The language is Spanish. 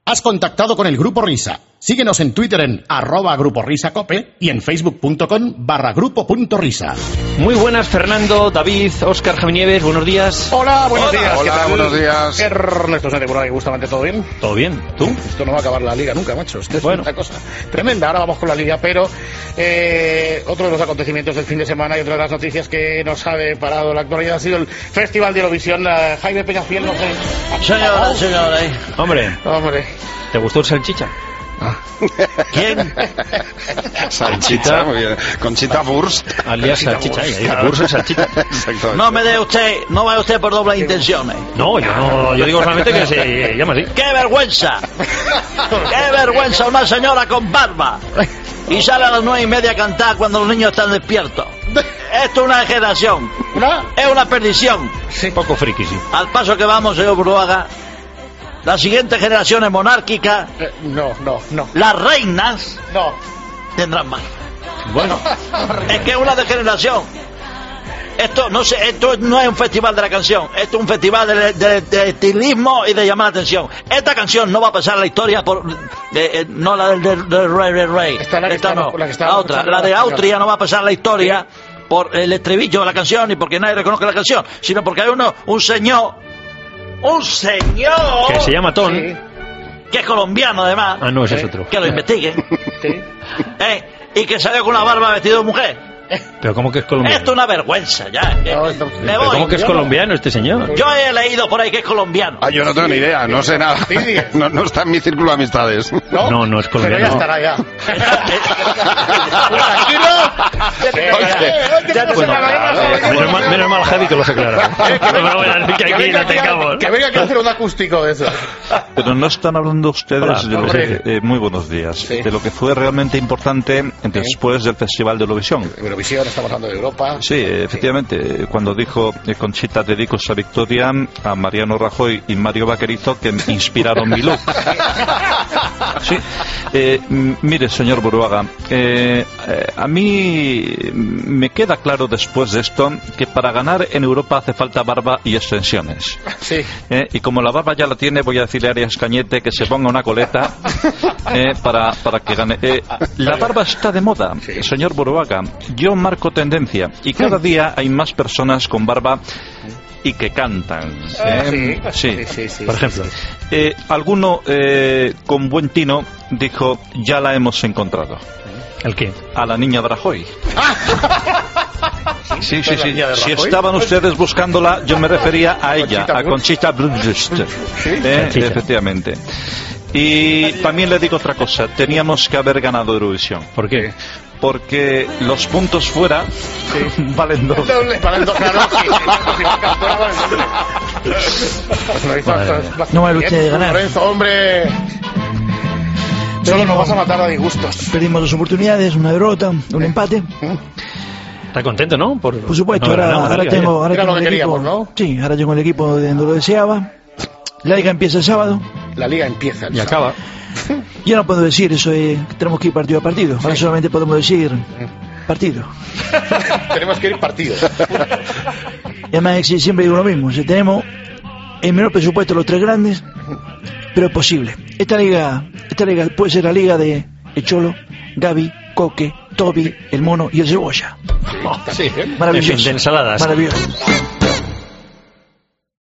Has contactado con el Grupo Risa. Síguenos en Twitter en @GrupoRisaCope y en facebook.com/grupo.risa. Muy buenas, Fernando, David, Óscar, Javi Nieves, buenos días. Hola, buenos días. Hola, ¿qué tal? buenos días. Ernesto Sánchez por ahí, justamente, ¿todo bien? ¿Todo bien? ¿Tú? Esto no va a acabar la liga nunca, macho. Esto es Bueno. una cosa tremenda. Ahora vamos con la liga, pero otro de los acontecimientos del fin de semana y otra de las noticias que nos ha deparado la actualidad ha sido el Festival de Eurovisión. Jaime Peñafiel, no sé. Señora. Hombre, Hombre. ¿te gustó el salchicha? ¿Quién? Salchicha, muy bien. Conchita Wurst. Alias salchicha. Bursa y salchicha. Exacto. No vaya usted por dobles intenciones. No, yo digo solamente que se llama así. ¡Qué vergüenza! ¡Qué vergüenza una señora con barba! Y sale a las 9:30 a cantar cuando los niños están despiertos. Esto es una degeneración. Es una perdición. Un poco friki, sí. Al paso que vamos, señor Bruaga, las siguientes generaciones monárquicas, No. las reinas, No. tendrán más. Bueno, Es que es una degeneración. Esto no es un festival de la canción, esto es un festival de estilismo y de llamar la atención. Esta canción no va a pasar a la historia por no la del rey. Esta la que Esta estamos- no. la que estábamos La otra, escuchando la de la canción. Austria no va a pasar a la historia por el estribillo de la canción y porque nadie reconoce la canción, sino porque hay un señor que se llama Ton. Sí. que es colombiano además, Ah, no, ese es otro. que lo investiguen, Sí. y que salió con una barba vestido de mujer. Pero ¿cómo que es colombiano? Esto es una vergüenza ya. No, esto- Me ¿Pero voy. ¿Cómo que es colombiano este señor? Yo he leído por ahí que es colombiano. Ah, yo no tengo ni idea, no sé nada. Sí. No está en mi círculo de amistades. No es Pero ya colombiano. estará ya. Menos mal, Javi, que lo has aclarado. No me voy a decir que aquí no tengamos. Que venga aquí a hacer un acústico de eso. Pero no están hablando ustedes Hola, de lo hombre. que, muy buenos días, Sí. de lo que fue realmente importante después del Festival de Eurovisión. Eurovisión, estamos hablando de Europa. Sí, efectivamente, cuando dijo Conchita dedico esa victoria a Mariano Rajoy y Mario Vaquerizo, que inspiraron mi look. Sí, mire, señor Buruaga, a mí me queda claro después de esto que para ganar en Europa hace falta barba y extensiones. Sí. Y como la barba ya la tiene, voy a decirle a Arias Cañete que se ponga una coleta para que gane. La barba está de moda, señor Buruaga. Yo marco tendencia y cada día hay más personas con barba y que cantan. Sí. Por ejemplo, alguno con buen tino dijo, ya la hemos encontrado. ¿El qué? A la niña de Rajoy. Sí. ¿La niña de Si Rajoy? estaban ustedes buscándola, yo me refería a ella, a Conchita Conchita Wurst. Conchita. Efectivamente. Y también le digo otra cosa, teníamos que haber ganado Eurovisión. ¿Por qué? Porque los puntos fuera valen dos. Valen dos, claro. No vale usted de ganar. Lorenzo, hombre. Solo nos vas a matar a disgustos. Perdimos 2 oportunidades, una derrota, un empate. ¿Está contento, no? Por Supuesto, no haber ganado ahora la liga, tengo Era lo el que equipo. queríamos, ¿no? Sí, ahora tengo el equipo donde lo deseaba. La liga empieza el sábado. La liga empieza. Y acaba. Ya no puedo decir eso, tenemos que ir partido a partido. Ahora solamente podemos decir partido. Tenemos que ir partido. Y además siempre digo lo mismo, si tenemos el menor presupuesto de los 3 grandes, pero es posible. Esta liga puede ser la liga de El Cholo, Gaby, Coque, Toby, el Mono y el Cebolla. Sí. Maravilloso. En fin, de ensaladas. Maravilloso.